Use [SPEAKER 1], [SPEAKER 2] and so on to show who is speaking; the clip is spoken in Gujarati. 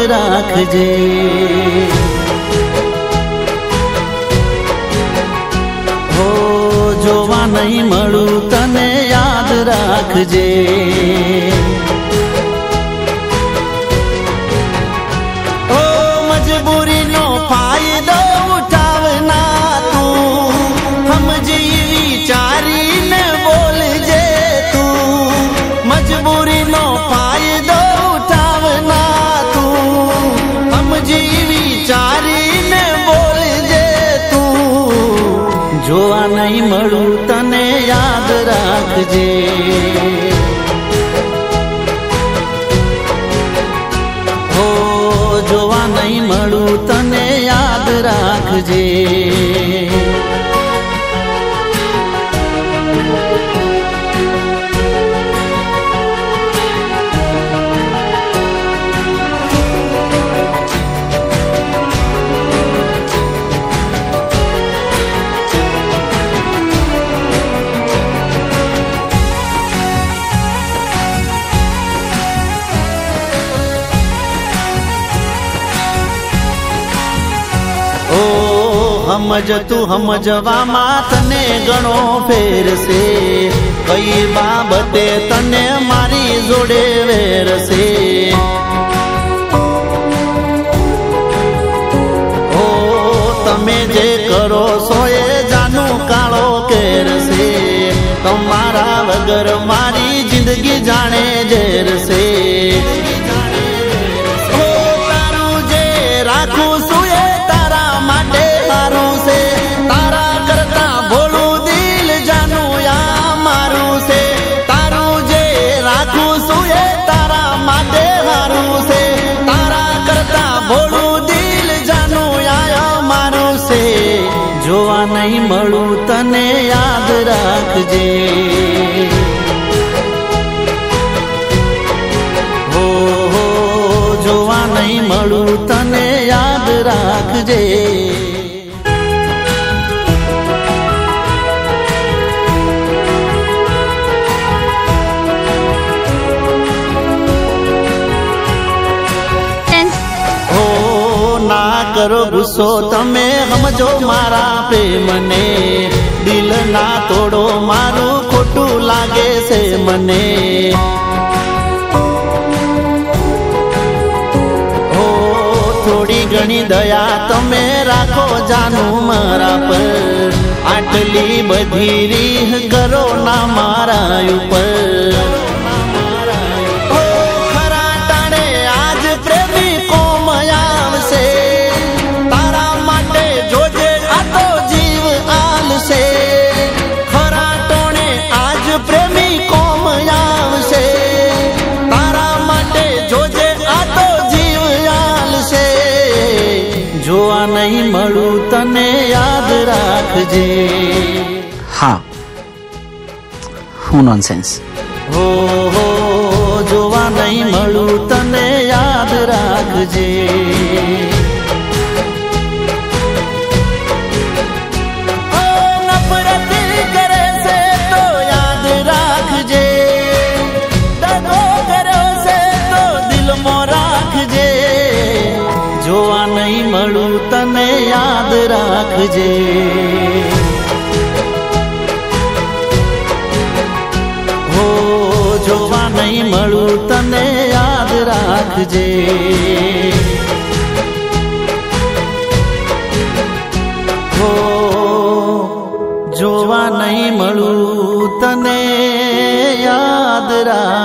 [SPEAKER 1] રાખજે. હો જોવા નહીં મળું તને યાદ રાખજે. ઓ મજબૂરીનો ફાયદો ઉઠાવના તું, સમજી વિચારીને બોલજે તું. મજબૂરીનો ફાયદો ઉઠાવના તું, સમજી વિચારીને બોલજે તું. જોવા નહીં મળું તને યાદ રાખજે. હો જોવા નહીં મળું તને યાદ રાખજે. સમજ તું સમજવામાં તને ઘણો ફેરશે, કઈ બાબતે તને મારી જોડે વેરશે. ઓ તમે જે કરો છો એ જાનું કાળો કેરશે, તમારા વગર મારી જિંદગી જાણે ઝેરશે. તારું જે રાખું છું એ તારા માટે મારું છે, તારા કરતા ભોળું દિલ જાનું આ મારું છે. તારું જે રાખું છું એ તારા માટે મારું છે, તારા કરતા ભોળું દિલ જાનું આ મારું છે. જોવા નહીં મળું તને યાદ રાખજે. હો જોવા નહીં મળું તને યાદ રાખજે. કરો ગુસ્સો તમે સમજો મારા પ્રેમને, દિલ ના તોડો મારું ખોટું લાગે છે મને. ઓ થોડી ઘણી દયા તમે રાખો જાનું મારા પર, આટલી બધી રીહ કરો ના મારા ઉપર. જોવા નહીં મળું તને યાદ રાખજે.
[SPEAKER 2] હા, હું નોનસેન્સ.
[SPEAKER 1] હો જોવા નહીં મળું તને યાદ રાખજે. નફરત કરે છે તો યાદ રાખજે, દગો કર્યો છે તો દિલમાં રાખજે. જોવા નહીં મળું તને યાદ રાખજે. હો જોવા નહીં મળું તને યાદ રાખજે. હો જોવા નહીં મળું તને યાદ રાખજે.